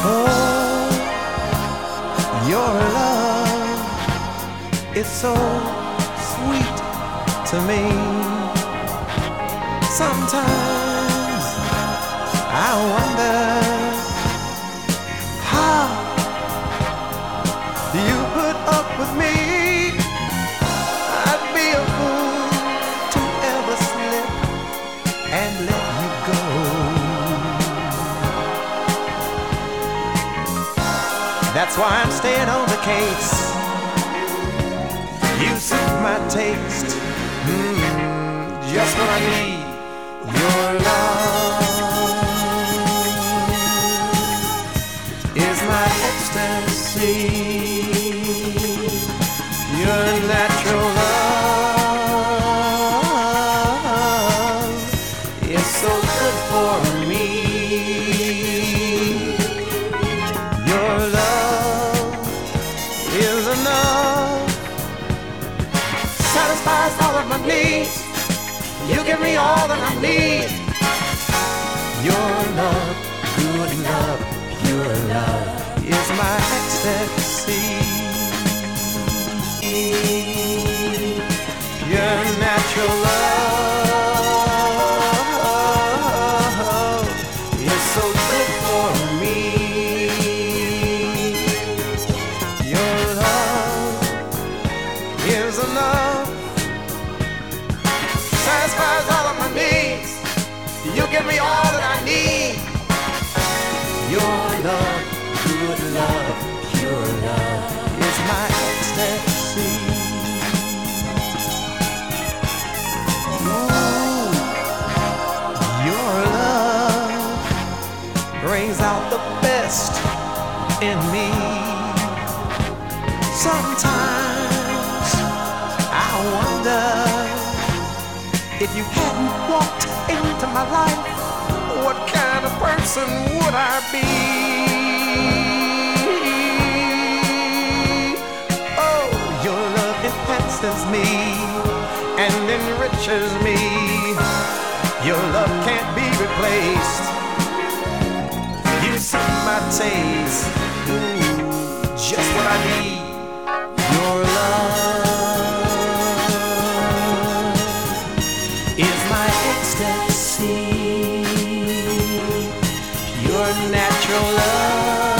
Oh, your love is so sweet to me. Sometimes I wonder how you put up with me. I'd be a fool to ever slip and let you go. That's why I'm staying on the case. You suit my taste, just what I need. Your love is my ecstasy. Your natural love is so good for me. Your love is enough, satisfies all of my needs. You give me all that I need. Your love, good love, pure love is my ecstasy. Your natural love is so good for me. Your love is enough, satisfies all of my needs. You give me all that I need. Your love, good love, pure love is my ecstasy. Ooh, your love brings out the best in me. Sometimes I wonder, if you hadn't walked into my life, what kind of person would I be? Oh, your love enhances me and enriches me. Your love can't be replaced. You suit my taste, just what I need. Your love is my ecstasy. Your natural love